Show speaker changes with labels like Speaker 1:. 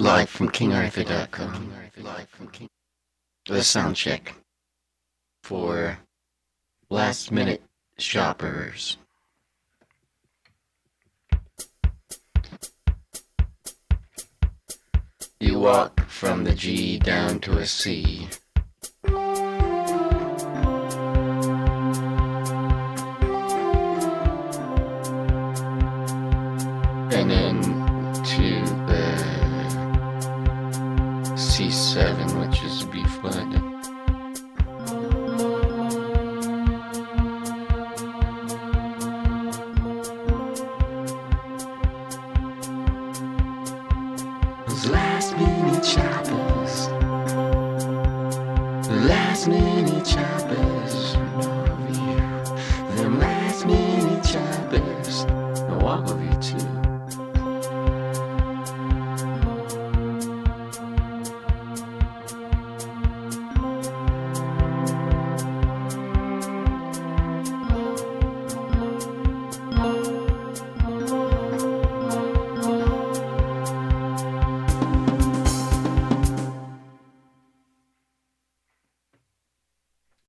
Speaker 1: live from KingArthur.com. The sound check for last minute shoppers. You walk from the G down to a C. And then to the C7, which is B flat. Last minute shoppers. Last minute shoppers.